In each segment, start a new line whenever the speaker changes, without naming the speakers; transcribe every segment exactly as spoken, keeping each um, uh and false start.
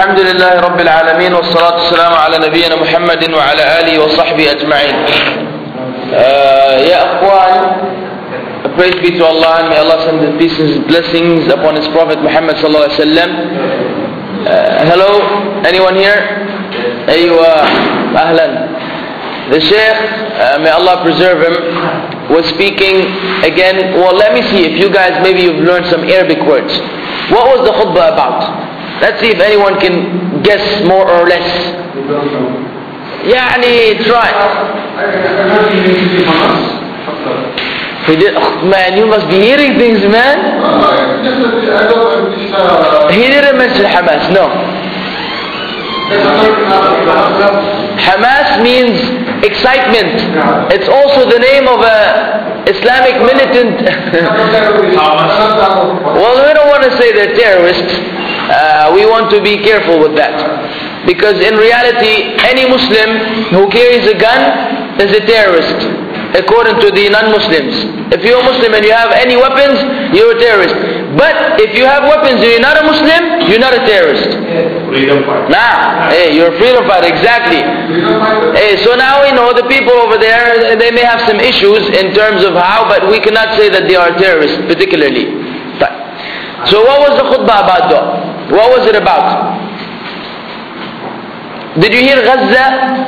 الحمد لله رب العالمين والصلاة والسلام على نبينا محمد وعلى آله وصحبه أجمعين. يا أخوان, praise be to Allah, and may Allah send His peace and His blessings upon His Prophet Muhammad sallallahu alaihi wasallam. Uh, hello, anyone here? Aywa, ahlan. The Shaykh, uh, may Allah preserve him, was speaking again. Well, let me see if you guys, maybe you've learned some Arabic words. What was the khutbah about? Let's see if anyone can guess more or less. Yani, try. He did, oh, man, you must be hearing things, man. He didn't mention Hamas, no. Hamas means excitement. It's also the name of a Islamic militant. Well, we don't want to say they're terrorists. Uh, we want to be careful with that. Because in reality, any Muslim who carries a gun is a terrorist, according to the non-Muslims. If you're a Muslim and you have any weapons, you're a terrorist. But if you have weapons and you're not a Muslim, you're not a terrorist.
Freedom fighter.
Nah, hey, you're a freedom fighter, exactly. Hey, so now we know the people over there, they may have some issues in terms of how, but we cannot say that they are terrorists particularly. So what was the khutbah about though? What was it about? Did you hear Gaza?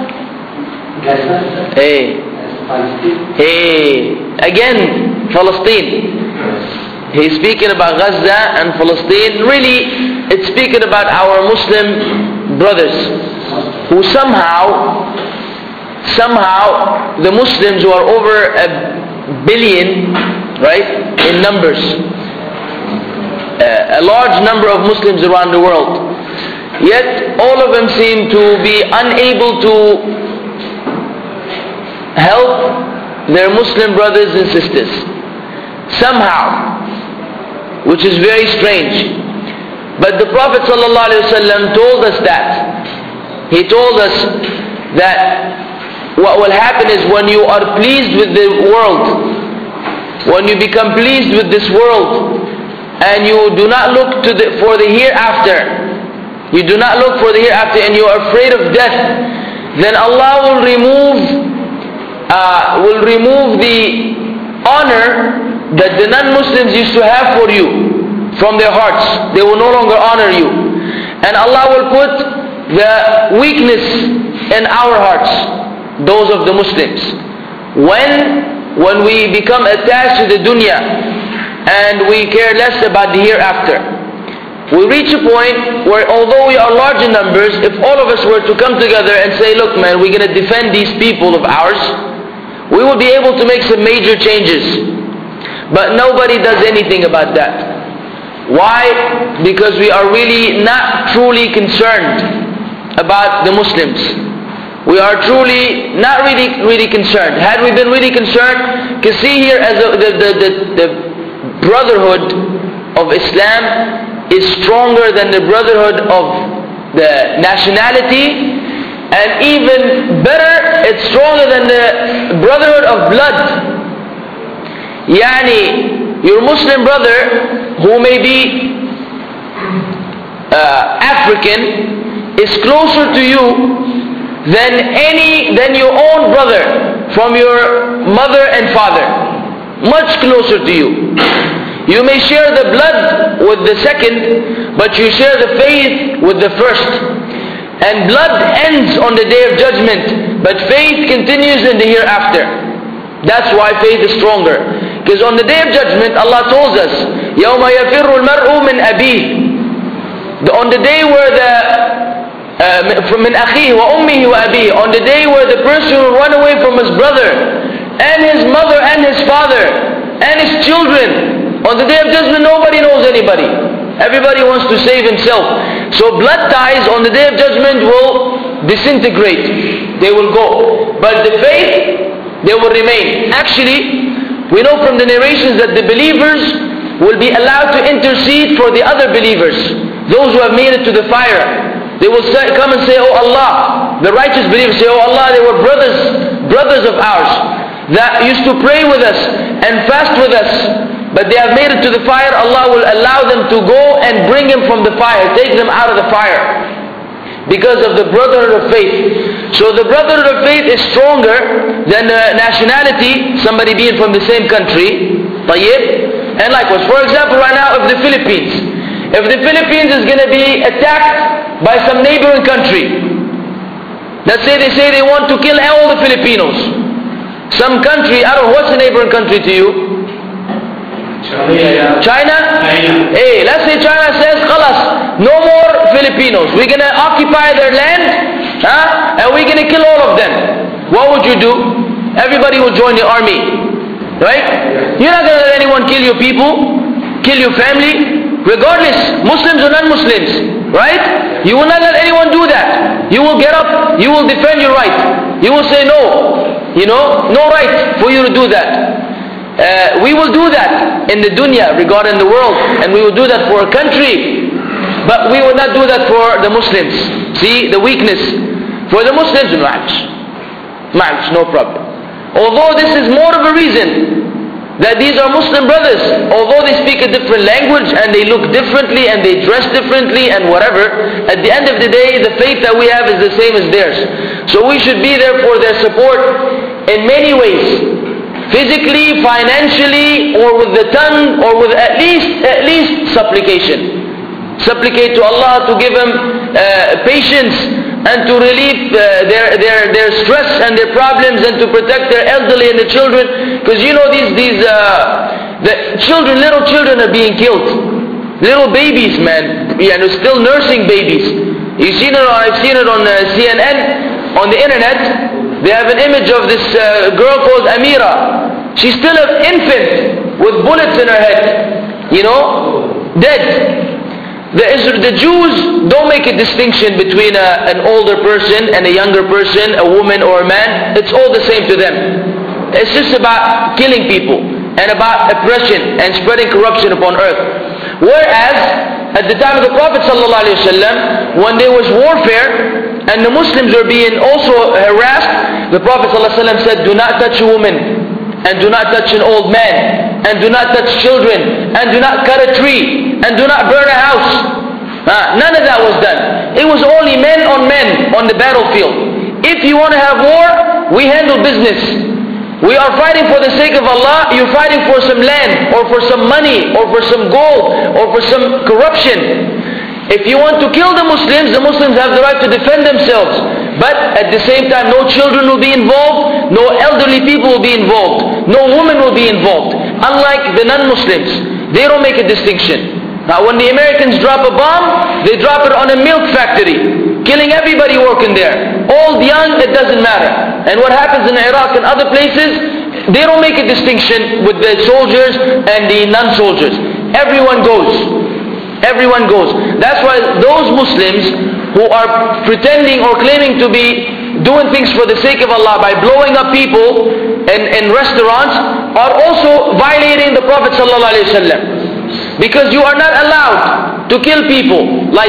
Hey. Hey. Again, Palestine. He's speaking about Gaza and Palestine. Really, it's speaking about our Muslim brothers who somehow, somehow, the Muslims who are over a billion, right, in numbers, uh, a large number of Muslims around the world, yet all of them seem to be unable to help their Muslim brothers and sisters somehow, which is very strange. But the Prophet ﷺ told us that. He told us that what will happen is when you are pleased with the world, when you become pleased with this world, and you do not look to the, for the hereafter, you do not look for the hereafter, and you are afraid of death, then Allah will remove, uh, will remove the honor that the non-Muslims used to have for you from their hearts. They will no longer honor you, and Allah will put the weakness in our hearts, those of the Muslims. When when we become attached to the dunya and we care less about the hereafter, we reach a point where, although we are large in numbers, if all of us were to come together and say, look man, we're going to defend these people of ours, we will be able to make some major changes. But nobody does anything about that. Why? Because we are really not truly concerned about the Muslims. We are truly not really really concerned. Had we been really concerned, you can see here as a, the, the, the, the brotherhood of Islam is stronger than the brotherhood of the nationality, and even better, it's stronger than the brotherhood of blood. Yani, your Muslim brother who may be uh, African is closer to you than any, than your own brother from your mother and father. Much closer to you. You may share the blood with the second, but you share the faith with the first. And blood ends on the day of judgment, but faith continues in the hereafter. That's why faith is stronger. Because on the day of judgment, Allah told us, يَوْمَ يَفِرُّ الْمَرْءُ مِنْ أَبِيهِ. On the day where the uh, from min akhihi wa ummihi wa abihi, on the day where the person will run away from his brother and his mother and his father and his children. On the day of judgment, nobody knows anybody. Everybody wants to save himself. So blood ties on the day of judgment will disintegrate. They will go. But the faith, they will remain. Actually, we know from the narrations that the believers will be allowed to intercede for the other believers, those who have made it to the fire. They will say, come and say, oh Allah. The righteous believers say, oh Allah, they were brothers, brothers of ours that used to pray with us and fast with us, but they have made it to the fire. Allah will allow them to go and bring them from the fire, take them out of the fire. because of the brotherhood of faith. So the brotherhood of faith is stronger than the nationality, somebody being from the same country. طيب? And likewise, for example, right now, if the Philippines, if the Philippines is going to be attacked by some neighboring country, let's say they say they want to kill all the Filipinos. Some country, I don't know, what's the neighboring country to you? China? China? Hey, let's say China says, "Khalas, no more Filipinos. We're going to occupy their land, huh? And we're going to kill all of them." What would you do? Everybody will join the army, right? You're not going to let anyone kill your people, kill your family, regardless, Muslims or non-Muslims, right? You will not let anyone do that. You will get up, you will defend your right. You will say no, you know, no right for you to do that. Uh, we will do that in the dunya regarding the world, and we will do that for a country, but we will not do that for the Muslims. See the weakness for the Muslims, ma'ash, no problem. Although this is more of a reason that these are Muslim brothers, although they speak a different language and they look differently and they dress differently and whatever, at the end of the day the faith that we have is the same as theirs. So we should be there for their support in many ways. Physically, financially, or with the tongue, or with at least at least supplication. Supplicate to Allah to give them uh, patience and to relieve uh, their their their stress and their problems, and to protect their elderly and the children. Because you know these these uh, the children, little children are being killed. Little babies, man, yeah, and still nursing babies. You've seen it on, I've seen it on uh, C N N, on the internet. They have an image of this uh, girl called Amira. She's still an infant with bullets in her head, you know, dead. The, the Jews don't make a distinction between a, an older person and a younger person, a woman or a man. It's all the same to them. It's just about killing people and about oppression and spreading corruption upon earth. Whereas at the time of the Prophet ﷺ, when there was warfare and the Muslims were being also harassed, the Prophet ﷺ said, "Do not touch a woman, and do not touch an old man, and do not touch children, and do not cut a tree, and do not burn a house." Uh, none of that was done. It was only men on men on the battlefield. If you want to have war, we handle business. We are fighting for the sake of Allah. You're fighting for some land, or for some money, or for some gold, or for some corruption. If you want to kill the Muslims, the Muslims have the right to defend themselves. But at the same time, no children will be involved, no elderly people will be involved, no women will be involved. Unlike the non-Muslims, they don't make a distinction. Now when the Americans drop a bomb, they drop it on a milk factory, killing everybody working there. Old, young, it doesn't matter. And what happens in Iraq and other places, they don't make a distinction with the soldiers and the non-soldiers. Everyone goes. Everyone goes. That's why those Muslims who are pretending or claiming to be doing things for the sake of Allah by blowing up people in, in restaurants are also violating the Prophet ﷺ. Because you are not allowed to kill people like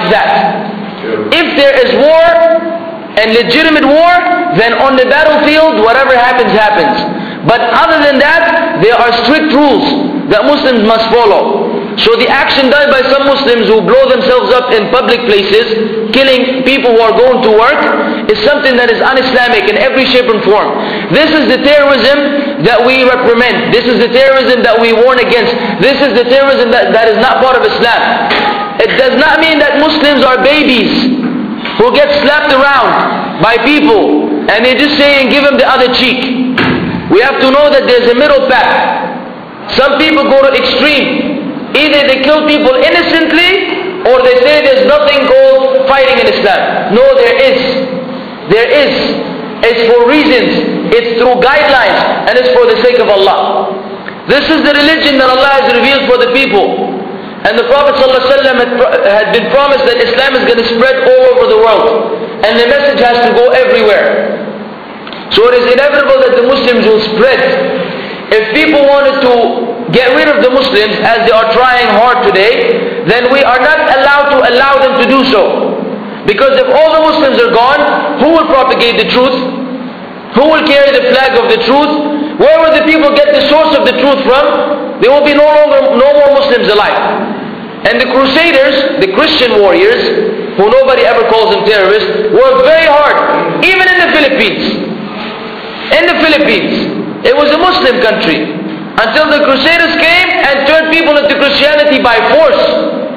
that. If there is war and legitimate war, then on the battlefield whatever happens, happens. But other than that, there are strict rules that Muslims must follow. So the action done by some Muslims who blow themselves up in public places, killing people who are going to work, is something that is un-Islamic in every shape and form. This is the terrorism that we reprimand. This is the terrorism that we warn against. This is the terrorism that, that is not part of Islam. It does not mean that Muslims are babies who get slapped around by people and they just say and give them the other cheek. We have to know that there's a middle path. Some people go to extreme. Either they kill people innocently, or they say there's nothing called fighting in Islam. No, there is. There is. It's for reasons. It's through guidelines, and it's for the sake of Allah. This is the religion that Allah has revealed for the people. And the Prophet ﷺ had been promised that Islam is going to spread all over the world. And the message has to go everywhere. So it is inevitable that the Muslims will spread. If people wanted to get rid of the Muslims, as they are trying hard today, then we are not allowed to allow them to do so. Because if all the Muslims are gone, who will propagate the truth? Who will carry the flag of the truth? Where will the people get the source of the truth from? There will be no longer, no more Muslims alive. And the Crusaders, the Christian warriors, who nobody ever calls them terrorists, worked very hard, even in the Philippines. In the Philippines, it was a Muslim country, until the Crusaders came and turned people into Christianity by force,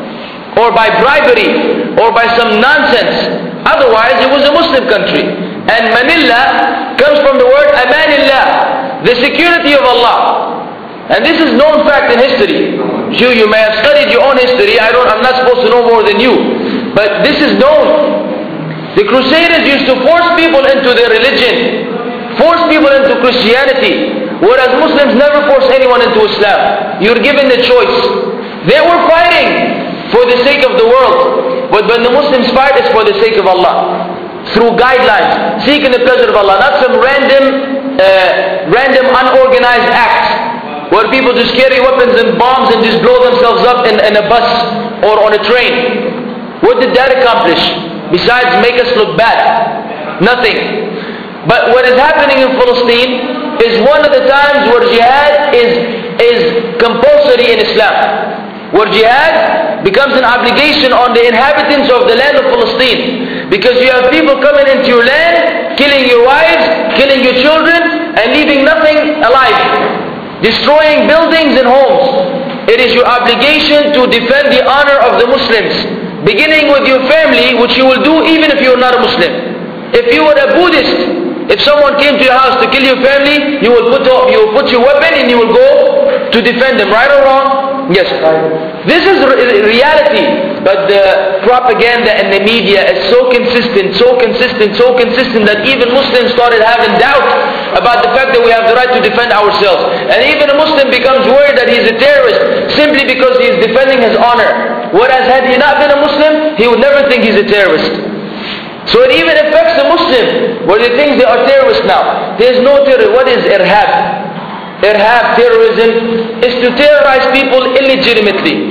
or by bribery, or by some nonsense. Otherwise, it was a Muslim country. And Manila comes from the word Amanillah, the security of Allah. And this is known fact in history. You, you may have studied your own history. I don't, I'm not supposed to know more than you. But this is known. The Crusaders used to force people into their religion, force people into Christianity, whereas Muslims never force anyone into Islam. You're given the choice. They were fighting for the sake of the world. But when the Muslims fight, it's for the sake of Allah. Through guidelines, seeking the pleasure of Allah, not some random, uh, random unorganized act where people just carry weapons and bombs and just blow themselves up in, in a bus or on a train. What did that accomplish? Besides make us look bad? Nothing. But what is happening in Palestine is one of the times where jihad is, is compulsory in Islam. Where jihad becomes an obligation on the inhabitants of the land of Palestine. Because you have people coming into your land, killing your wives, killing your children, and leaving nothing alive. Destroying buildings and homes. It is your obligation to defend the honor of the Muslims. Beginning with your family, which you will do even if you are not a Muslim. If you were a Buddhist, if someone came to your house to kill your family, you will put, you will put your weapon and you will go to defend them, right or wrong? Yes. This is re reality, but the propaganda and the media is so consistent, so consistent, so consistent that even Muslims started having doubt about the fact that we have the right to defend ourselves. And even a Muslim becomes worried that he's a terrorist simply because he is defending his honor. Whereas had he not been a Muslim, he would never think he's a terrorist. So it even affects the Muslim, where they think they are terrorists now. There is no terror. What is irhab? Irhab, terrorism, is to terrorize people illegitimately.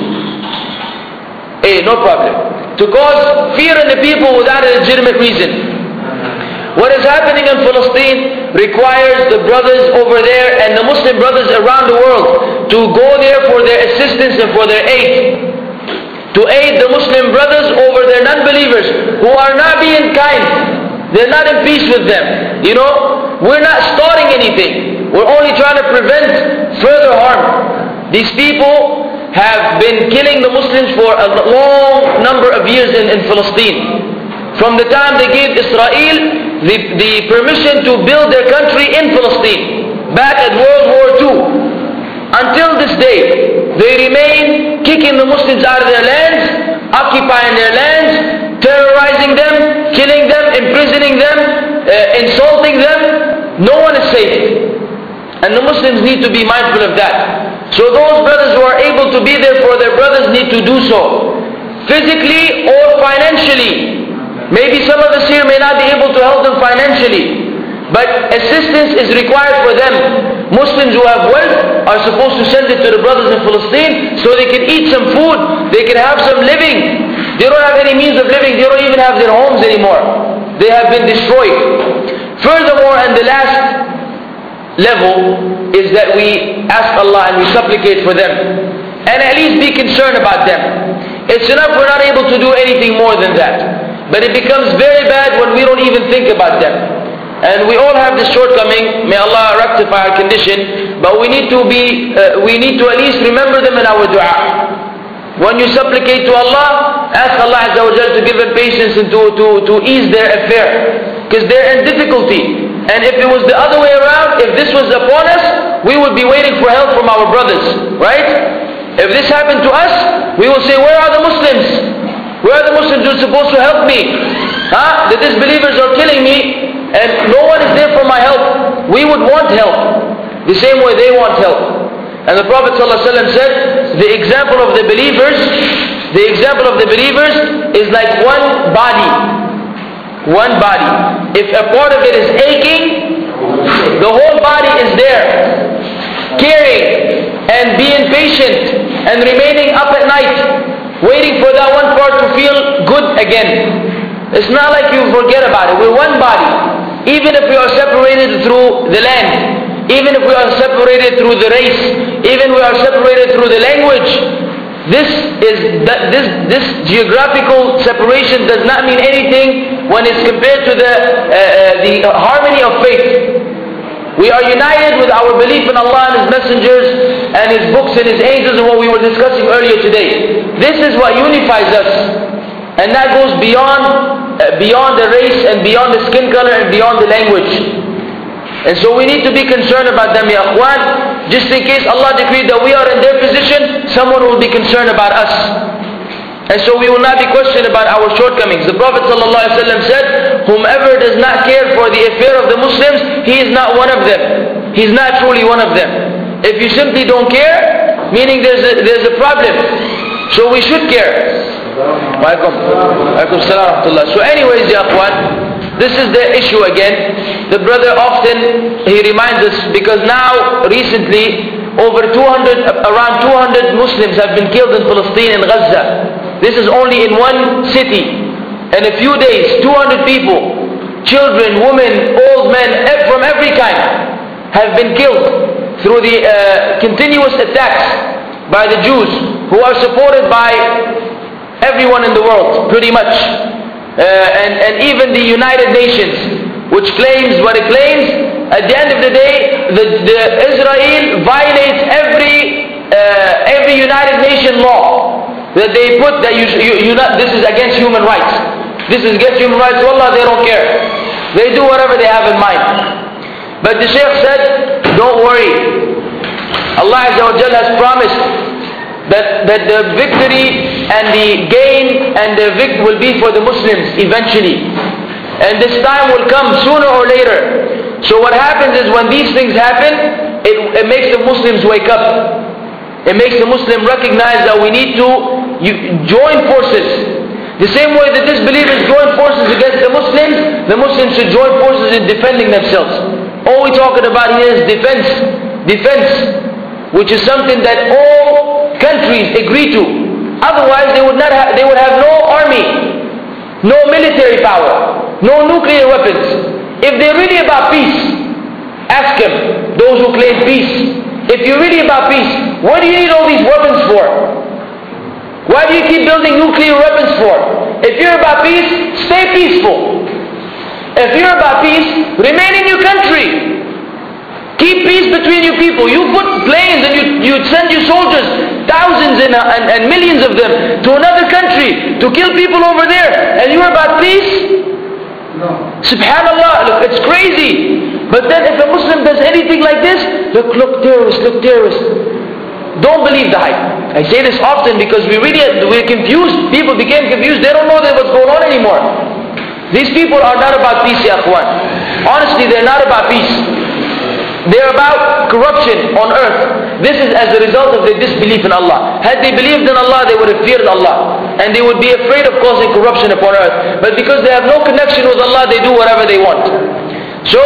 Eh, no problem. To cause fear in the people without a legitimate reason. What is happening in Palestine requires the brothers over there and the Muslim brothers around the world to go there for their assistance and for their aid. To aid the Muslim brothers over their non-believers who are not being kind. They're not in peace with them. You know, we're not starting anything. We're only trying to prevent further harm. These people have been killing the Muslims for a long number of years in, in Palestine. From the time they gave Israel the, the permission to build their country in Palestine, back at World War Two. Until this day, they remain kicking the Muslims out of their lands, occupying their lands, terrorizing them, killing them, imprisoning them, uh, insulting them. No one is safe. And the Muslims need to be mindful of that. So those brothers who are able to be there for their brothers need to do so. Physically or financially. Maybe some of us here may not be able to help them financially. But assistance is required for them. Muslims who have wealth are supposed to send it to the brothers in Palestine so they can eat some food. They can have some living. They don't have any means of living. They don't even have their homes anymore. They have been destroyed. Furthermore, and the last level is that we ask Allah and we supplicate for them and at least be concerned about them. It's enough we're not able to do anything more than that, but it becomes very bad when we don't even think about them. And we all have this shortcoming. May Allah rectify our condition, but we need to be uh, we need to at least remember them in our dua. When you supplicate to Allah, ask Allah Azza wa Jalla to give them patience and to, to, to ease their affair, because they're in difficulty. And if it was the other way around, if this was upon us, we would be waiting for help from our brothers, right? If this happened to us, we will say, where are the Muslims? Where are the Muslims who are supposed to help me? Huh? The disbelievers are killing me and no one is there for my help. We would want help the same way they want help. And the Prophet ﷺ said, the example of the believers, the example of the believers is like one body. One body. If a part of it is aching, the whole body is there, caring and being patient and remaining up at night, waiting for that one part to feel good again. It's not like you forget about it. We're one body. Even if we are separated through the land, even if we are separated through the race, even if we are separated through the language, This is that this this geographical separation does not mean anything when it's compared to the uh, uh, the harmony of faith. We are united with our belief in Allah and His messengers and His books and His angels and what we were discussing earlier today. This is what unifies us, and that goes beyond uh, beyond the race and beyond the skin color and beyond the language. And so we need to be concerned about them, ya akhwan. Just in case Allah decreed that we are in their position, someone will be concerned about us. And so we will not be questioned about our shortcomings. The Prophet ﷺ said, whomever does not care for the affair of the Muslims, he is not one of them. He is not truly one of them. If you simply don't care, meaning there's a, there's a problem. So we should care. So anyways, ya akhwan, this is the issue again. The brother often, he reminds us, because now, recently, over two hundred, around two hundred Muslims have been killed in Palestine and Gaza. This is only in one city. In a few days, two hundred people, children, women, old men, from every kind, have been killed through the uh, continuous attacks by the Jews, who are supported by everyone in the world, pretty much. Uh, and, and even the United Nations, which claims what it claims. At the end of the day, the, the Israel violates every uh, every United Nation law that they put that you, you, you not, this is against human rights. This is against human rights. Wallah, they don't care. They do whatever they have in mind. But the Shaykh said, don't worry. Allah Azza wa Jalla has promised that, that the victory and the gain and the victory will be for the Muslims eventually. And this time will come sooner or later. So what happens is when these things happen, it, it makes the Muslims wake up. It makes the Muslim recognize that we need to you, join forces. The same way that disbelievers join forces against the Muslims, the Muslims should join forces in defending themselves. All we're talking about here is defense. Defense, which is something that all countries agree to. Otherwise, they would not have, they would have no army, no military power, no nuclear weapons. If they're really about peace, ask them, those who claim peace. If you're really about peace, what do you need all these weapons for? Why do you keep building nuclear weapons for? If you're about peace, stay peaceful. If you're about peace, remain in your country. Keep peace between you people. You put planes and you, you send your soldiers, thousands and, and, and millions of them, to another country to kill people over there. And you're about peace? No. Subhanallah, look, it's crazy. But then if a Muslim does anything like this, look, look, terrorist, look, terrorist. Don't believe the hype. I say this often because we really, we're confused. People became confused. They don't know what's going on anymore. These people are not about peace, ya akhwan. Honestly, they're not about peace. They're about corruption on earth. This is as a result of their disbelief in Allah. Had they believed in Allah, they would have feared Allah. And they would be afraid of causing corruption upon earth. But because they have no connection with Allah, they do whatever they want. So,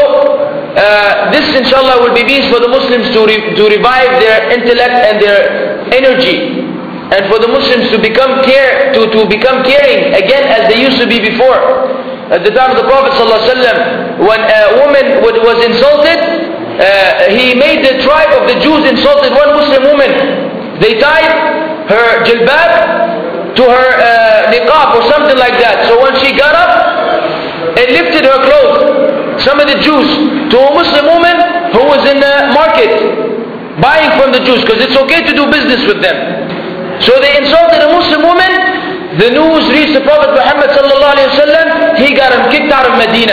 uh, this inshallah will be means for the Muslims to, re to revive their intellect and their energy. And for the Muslims to become care, to, to become caring again as they used to be before. At the time of the Prophet ﷺ, when a woman was insulted, Uh, he made the tribe of the Jews insulted one Muslim woman. They tied her jilbab to her uh, niqab or something like that. So when she got up, it lifted her clothes. Some of the Jews, to a Muslim woman who was in the market buying from the Jews, because it's okay to do business with them. So they insulted a Muslim woman. The news reached the Prophet Muhammad sallallahu alaihi wasallam. He got him kicked out of Medina.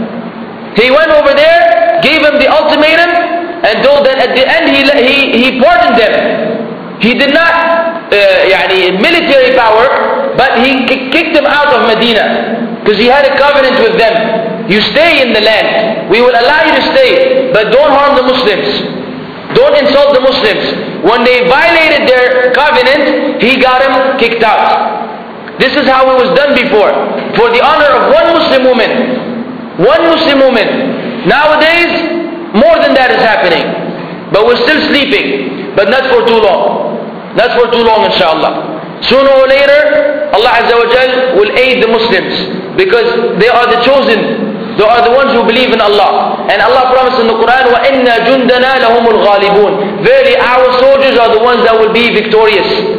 He went over there, gave him the ultimatum, and told that at the end he, he, he pardoned them. He did not, uh, yani, military power, but he kicked them out of Medina. Because he had a covenant with them. You stay in the land. We will allow you to stay, but don't harm the Muslims. Don't insult the Muslims. When they violated their covenant, he got them kicked out. This is how it was done before. For the honor of one Muslim woman. One Muslim woman. Nowadays, more than that is happening. But we're still sleeping. But not for too long. Not for too long, inshallah. Sooner or later, Allah Azza wa Jal will aid the Muslims. Because they are the chosen. They are the ones who believe in Allah. And Allah promised in the Quran, وَإِنَّا جُنْدَنَا لَهُمُ الْغَالِبُونَ. Verily, our soldiers are the ones that will be victorious.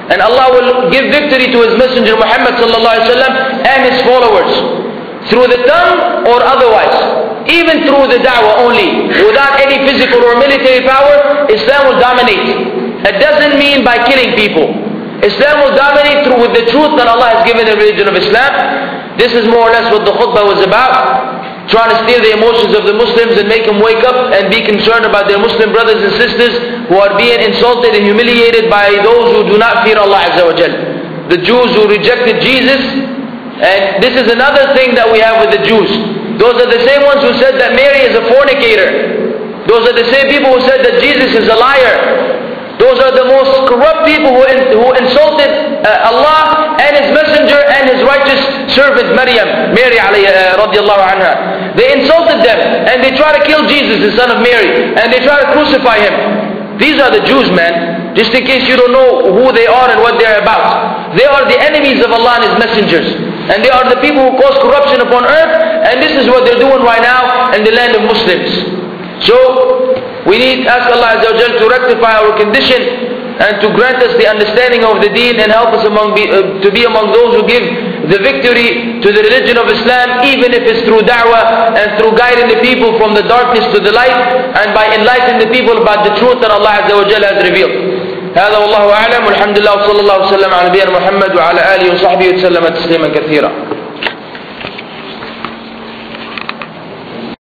And Allah will give victory to His Messenger Muhammad sallallahu alaihi wasallam and his followers. Through the tongue or otherwise. Even through the da'wah only. Without any physical or military power, Islam will dominate. It doesn't mean by killing people. Islam will dominate through with the truth that Allah has given the religion of Islam. This is more or less what the khutbah was about. Trying to steal the emotions of the Muslims and make them wake up and be concerned about their Muslim brothers and sisters who are being insulted and humiliated by those who do not fear Allah Azza wa Jal. The Jews who rejected Jesus. And this is another thing that we have with the Jews. Those are the same ones who said that Mary is a fornicator. Those are the same people who said that Jesus is a liar. Those are the most corrupt people who, in, who insulted uh, Allah and His Messenger and His righteous servant Maryam, Mary uh, radiallahu anha. They insulted them and they try to kill Jesus, the son of Mary, and they try to crucify Him. These are the Jews, man. Just in case you don't know who they are and what they are about. They are the enemies of Allah and His messengers. And they are the people who cause corruption upon earth. And this is what they're doing right now in the land of Muslims. So, we need to ask Allah Azza wa Jal to rectify our condition and to grant us the understanding of the deen and help us among be, uh, to be among those who give the victory to the religion of Islam, even if it's through da'wah and through guiding the people from the darkness to the light and by enlightening the people about the truth that Allah Azza wa Jal has revealed. هذا والله أعلم والحمد لله وصلى الله وسلم على نبينا محمد وعلى آله وصحبه وسلم تسليما كثيرا.